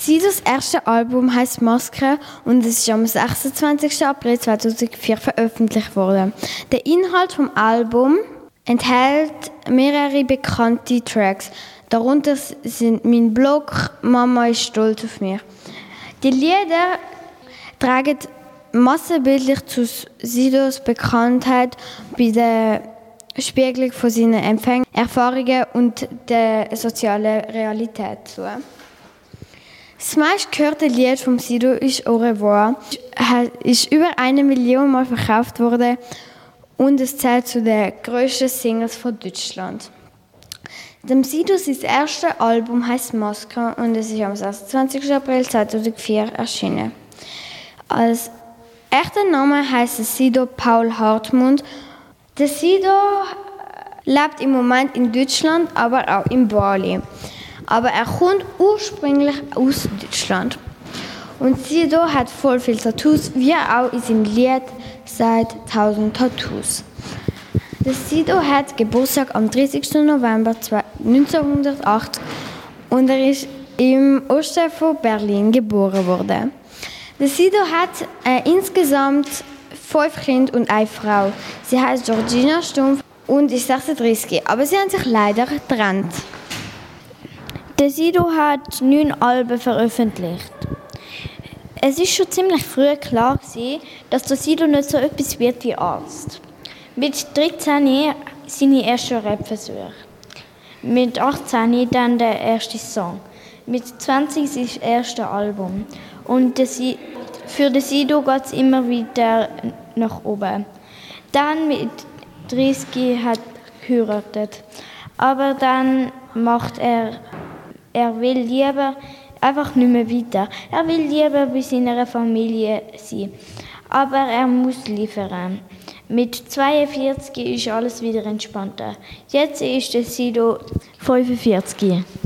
Sidos erstes Album heisst «Maske» und es ist am 26. April 2004 veröffentlicht worden. Der Inhalt vom Album enthält mehrere bekannte Tracks. Darunter sind «Mein Blog», «Mama ist stolz auf mich». Die Lieder tragen massenbildlich zu Sidos Bekanntheit bei der Spiegelung von seinen Erfahrungen und der sozialen Realität zu. Das meistgehörte Lied von Sido ist «Au revoir». Es ist über 1 Million Mal verkauft worden und es zählt zu den grössten Singles von Deutschland. Dem Sido sein erstes Album heisst «Maske» und es ist am 26. April 2004 erschienen. Als echter Name heisst es Sido Paul Hartmund. Der Sido lebt im Moment in Deutschland, aber auch in Bali. Aber er kommt ursprünglich aus Deutschland. Und Sido hat voll viele Tattoos, wie er auch in seinem Lied sagt, 1000 Tattoos. Der Sido hat Geburtstag am 30. November 1980 und er ist im Osten von Berlin geboren worden. Der Sido hat insgesamt 5 Kinder und eine Frau. Sie heißt Georgina Stumpf und ist 36, aber sie haben sich leider getrennt. Der Sido hat 9 Alben veröffentlicht. Es ist schon ziemlich früh klar gewesen, dass der Sido nicht so etwas wird wie Arzt. Mit 13 seine ersten Rap-Versuche. Mit 18 dann der erste Song. Mit 20 sein erstes Album. Und für den Sido geht es immer wieder nach oben. Dann mit 30 hat er geheiratet. Aber dann macht er will lieber einfach nicht mehr weiter. Er will lieber bei seiner Familie sein. Aber er muss liefern. Mit 42 ist alles wieder entspannter. Jetzt ist der Sido 45.